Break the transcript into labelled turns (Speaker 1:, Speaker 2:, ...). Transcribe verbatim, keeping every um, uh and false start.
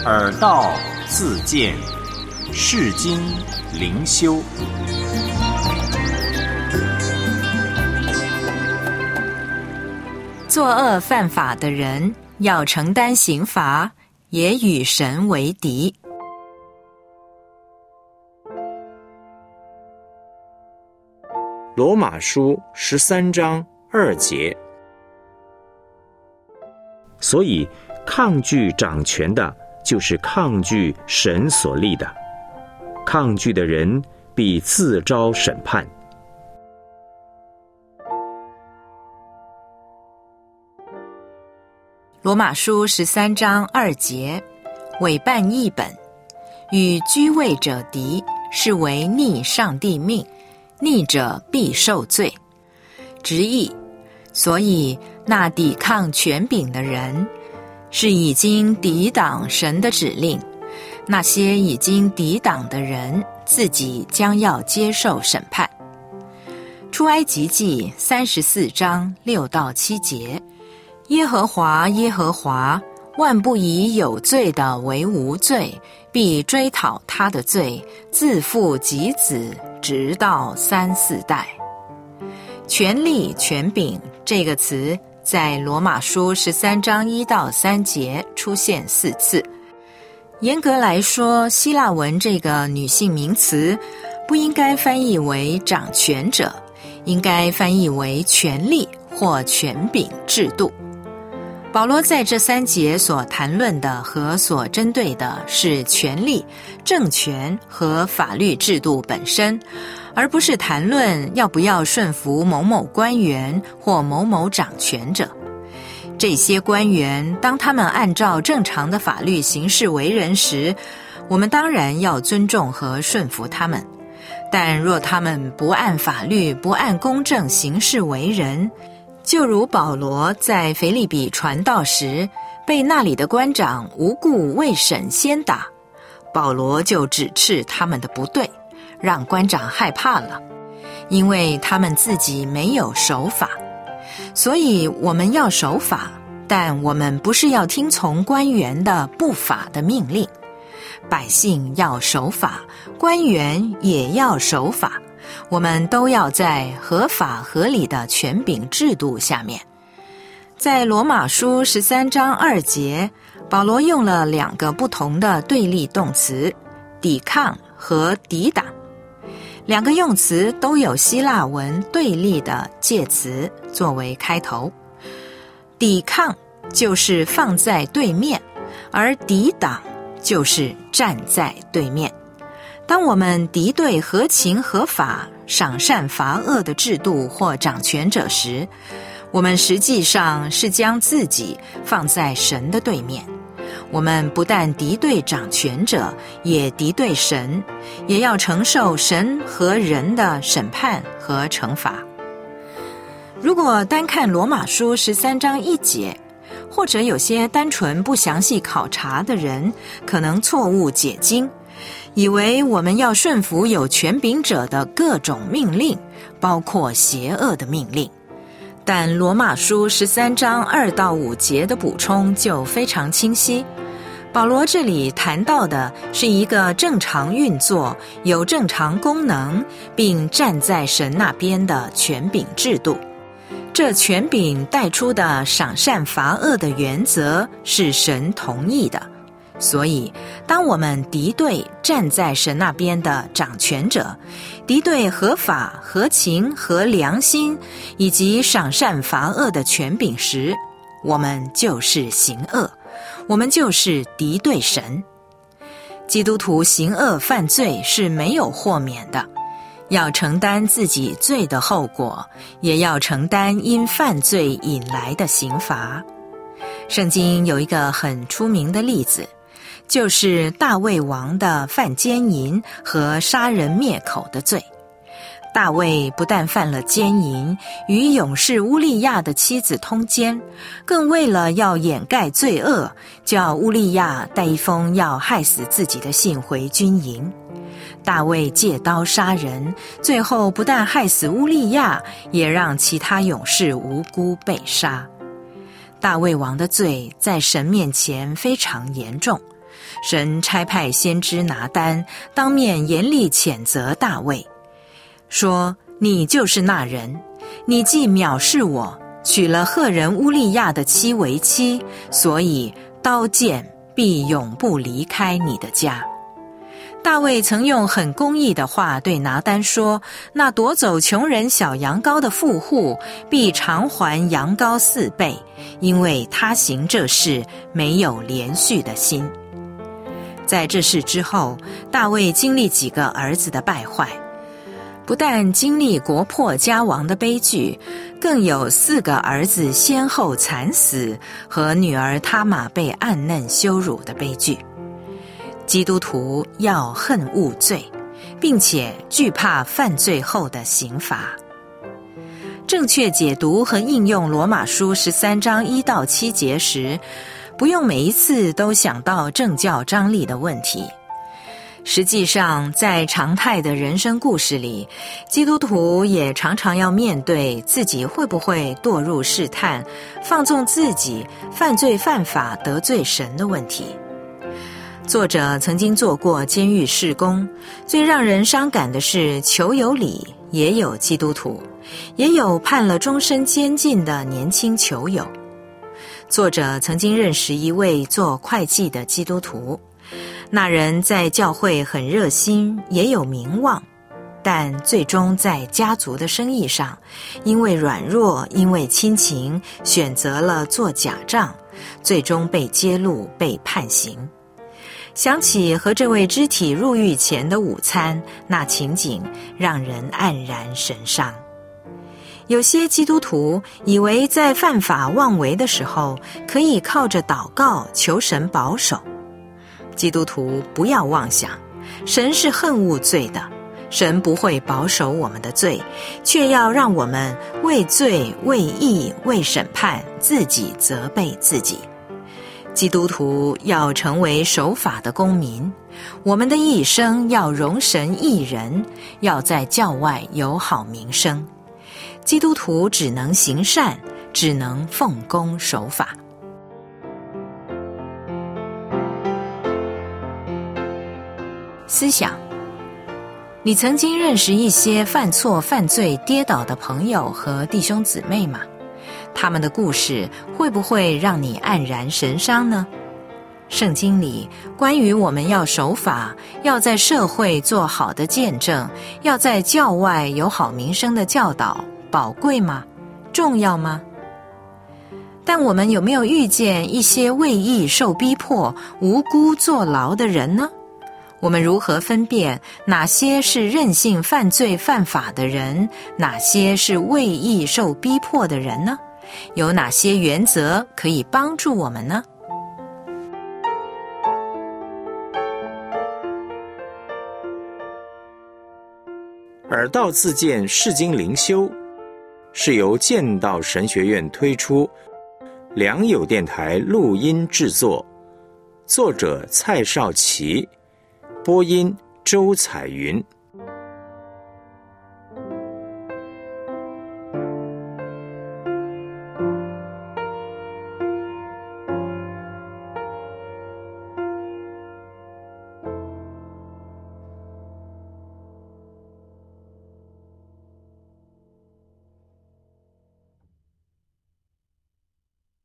Speaker 1: 耳道自见，世经灵修。
Speaker 2: 作恶犯法的人要承担刑罚，也与神为敌。
Speaker 3: 罗马书十三章二节。所以抗拒掌权的，就是抗拒神所立的，抗拒的人必自招审判。
Speaker 2: 罗马书十三章二节，委办译本，与居位者敌，是为逆上帝命，逆者必受罪。直译，所以那抵抗权柄的人，是已经抵挡神的指令，那些已经抵挡的人，自己将要接受审判。出埃及记三十四章六到七节，耶和华耶和华万不以有罪的为无罪，必追讨他的罪，自父及子，直到三四代。权力权柄这个词在罗马书十三章一到三节出现四次。严格来说，希腊文这个女性名词不应该翻译为掌权者，应该翻译为权力或权柄制度。保罗在这三节所谈论的和所针对的是权力、政权和法律制度本身，而不是谈论要不要顺服某某官员或某某掌权者。这些官员当他们按照正常的法律行事为人时，我们当然要尊重和顺服他们，但若他们不按法律、不按公正行事为人，就如保罗在腓立比传道时被那里的官长无故未审先打，保罗就指斥他们的不对，让官长害怕了，因为他们自己没有守法。所以我们要守法，但我们不是要听从官员的不法的命令。百姓要守法，官员也要守法，我们都要在合法合理的权柄制度下面。在罗马书十三章二节，保罗用了两个不同的对立动词，抵抗和抵挡。两个用词都有希腊文对立的介词作为开头。抵抗就是放在对面，而抵挡就是站在对面。当我们敌对合情合法、赏善罚恶的制度或掌权者时，我们实际上是将自己放在神的对面。我们不但敌对掌权者，也敌对神，也要承受神和人的审判和惩罚。如果单看罗马书十三章一节，或者有些单纯不详细考察的人，可能错误解经，以为我们要顺服有权柄者的各种命令，包括邪恶的命令。但罗马书十三章二到五节的补充就非常清晰。保罗这里谈到的是一个正常运作、有正常功能，并站在神那边的权柄制度。这权柄带出的赏善罚恶的原则是神同意的。所以当我们敌对站在神那边的掌权者，敌对合法、合情、合良心以及赏善罚恶的权柄时，我们就是行恶，我们就是敌对神。基督徒行恶犯罪是没有豁免的，要承担自己罪的后果，也要承担因犯罪引来的刑罚。圣经有一个很出名的例子，就是大卫王的犯奸淫和杀人灭口的罪。大卫不但犯了奸淫，与勇士乌利亚的妻子通奸，更为了要掩盖罪恶，叫乌利亚带一封要害死自己的信回军营。大卫借刀杀人，最后不但害死乌利亚，也让其他勇士无辜被杀。大卫王的罪在神面前非常严重， 神差派先知拿单当面严厉谴责大卫，说：你就是那人，你既藐视我，娶了赫人乌利亚的妻为妻，所以刀剑必永不离开你的家。大卫曾用很公义的话对拿单说，那夺走穷人小羊羔的富户必偿还羊羔四倍，因为他行这事没有连续的心。在这事之后，大卫经历几个儿子的败坏，不但经历国破家亡的悲剧，更有四个儿子先后惨死和女儿他玛被暗嫩羞辱的悲剧。基督徒要恨恶罪，并且惧怕犯罪后的刑罚。正确解读和应用罗马书十三章一到七节时，不用每一次都想到政教张力的问题。实际上，在常态的人生故事里，基督徒也常常要面对自己会不会堕入试探、放纵自己、犯罪犯法、得罪神的问题。作者曾经做过监狱事工，最让人伤感的是，囚友里也有基督徒，也有判了终身监禁的年轻囚友。作者曾经认识一位做会计的基督徒，那人在教会很热心，也有名望，但最终在家族的生意上，因为软弱，因为亲情，选择了做假账，最终被揭露，被判刑。想起和这位肢体入狱前的午餐，那情景让人黯然神伤。有些基督徒以为在犯法妄为的时候，可以靠着祷告求神保守。基督徒不要妄想，神是恨恶罪的，神不会保守我们的罪，却要让我们为罪、为义、为审判自己责备自己。基督徒要成为守法的公民，我们的一生要容神益人，要在教外有好名声。基督徒只能行善，只能奉公守法。思想：你曾经认识一些犯错、犯罪、跌倒的朋友和弟兄姊妹吗？他们的故事会不会让你黯然神伤呢？圣经里关于我们要守法，要在社会做好的见证，要在教外有好名声的教导，宝贵吗？重要吗？但我们有没有遇见一些为义受逼迫、无辜坐牢的人呢？我们如何分辨哪些是任性犯罪犯法的人，哪些是为义受逼迫的人呢？有哪些原则可以帮助我们呢？
Speaker 3: 耳道自荐释经灵修是由剑道神学院推出，良友电台录音制作，作者蔡少奇，播音周彩云。